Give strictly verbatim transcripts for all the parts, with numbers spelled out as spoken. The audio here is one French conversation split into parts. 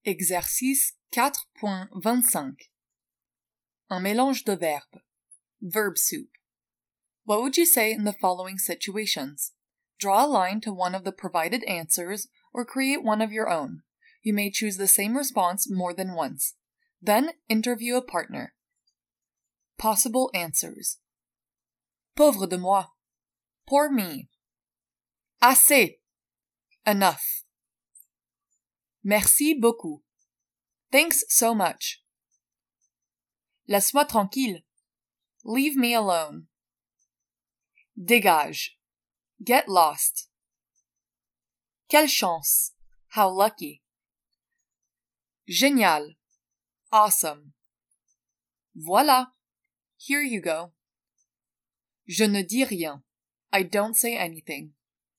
Exercice quatre point vingt-cinq. Un mélange de verbes. Verb soup. What would you say in the following situations? Draw a line to one of the provided answers or create one of your own. You may choose the same response more than once. Then interview a partner. Possible answers. Pauvre de moi. Poor me. Assez. Enough. Merci beaucoup. Thanks so much. Laisse-moi tranquille. Leave me alone. Dégage. Get lost. Quelle chance. How lucky. Génial. Awesome. Voilà. Here you go. Je ne dis rien. I don't say anything.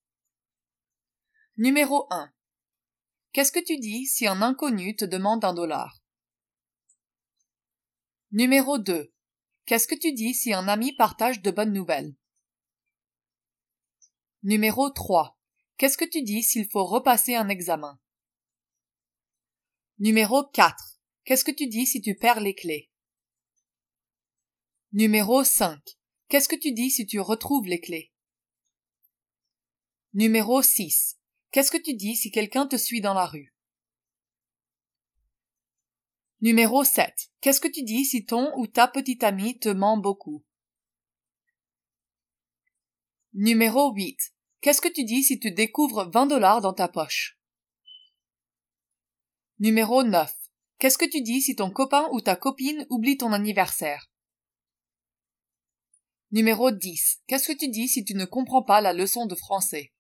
Numéro un. Qu'est-ce que tu dis si un inconnu te demande un dollar? Numéro deux. Qu'est-ce que tu dis si un ami partage de bonnes nouvelles? Numéro trois. Qu'est-ce que tu dis s'il faut repasser un examen? Numéro quatre. Qu'est-ce que tu dis si tu perds les clés? Numéro cinq. Qu'est-ce que tu dis si tu retrouves les clés? Numéro six. Qu'est-ce que tu dis si quelqu'un te suit dans la rue? Numéro sept. Qu'est-ce que tu dis si ton ou ta petite amie te ment beaucoup? Numéro huit. Qu'est-ce que tu dis si tu découvres vingt dollars dans ta poche? Numéro neuf. Qu'est-ce que tu dis si ton copain ou ta copine oublie ton anniversaire? Numéro dix. Qu'est-ce que tu dis si tu ne comprends pas la leçon de français?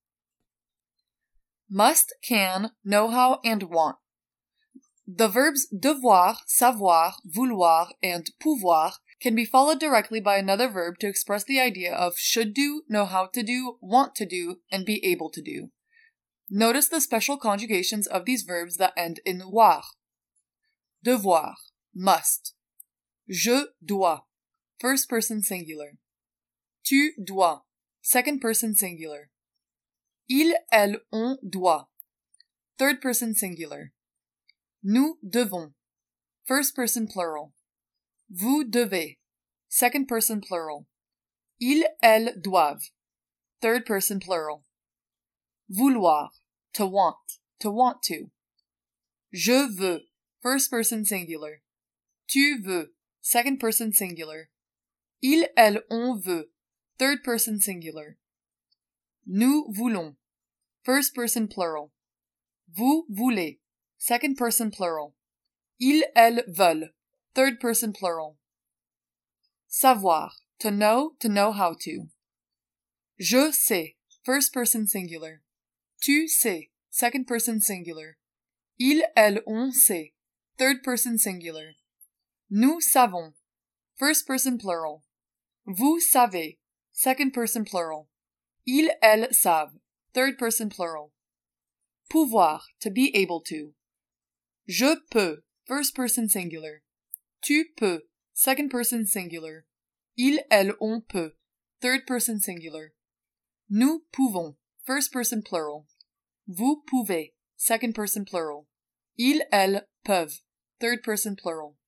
Must, can, know-how, and want. The verbs devoir, savoir, vouloir, and pouvoir can be followed directly by another verb to express the idea of should do, know how to do, want to do, and be able to do. Notice the special conjugations of these verbs that end in voir. Devoir, must. Je dois, first person singular. Tu dois, second person singular. Il, elle, on doit, third person singular. Nous devons, first person plural. Vous devez, second person plural. Ils, elles doivent, third person plural. Vouloir, to want, to want to. Je veux, first person singular. Tu veux, second person singular. Il, elle, on veut, third person singular. Nous voulons, first person plural. Vous voulez, second person plural. Ils, elles veulent, third person plural. Savoir, to know, to know how to. Je sais, first person singular. Tu sais, second person singular. Il, elle, on sait, third person singular. Nous savons, first person plural. Vous savez, second person plural. Ils, elles savent, third person plural. Pouvoir, to be able to. Je peux, first person singular. Tu peux, second person singular. Il, elle, on peut, third person singular. Nous pouvons, first person plural. Vous pouvez, second person plural. Ils, elles peuvent, third person plural.